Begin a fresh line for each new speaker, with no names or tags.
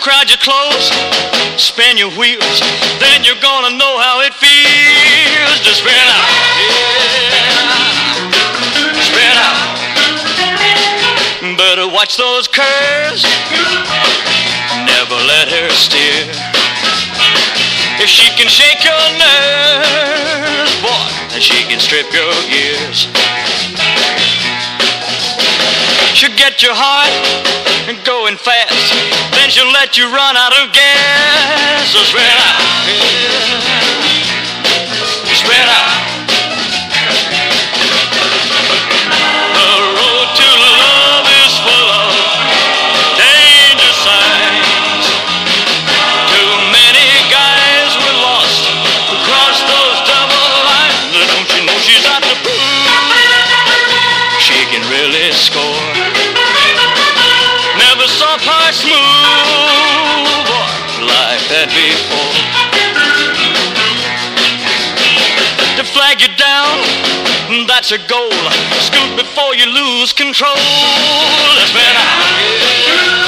crowd you close, spin your wheels, then you're gonna know how it feels to spin out. Yeah, spin out. Better watch those curves, never let her steer. If she can shake your nerves, boy, then she can strip your gears. She'll get your heart going fast, then she'll let you run out of gas. So spread out, yeah. Spread out. The road to love is full of danger signs. Too many guys were lost across those double lines. Don't you know she's out to prove she can really score? Never saw her smooth like that before. To flag you down, that's a goal. Scoot before you lose control. Let's spin out.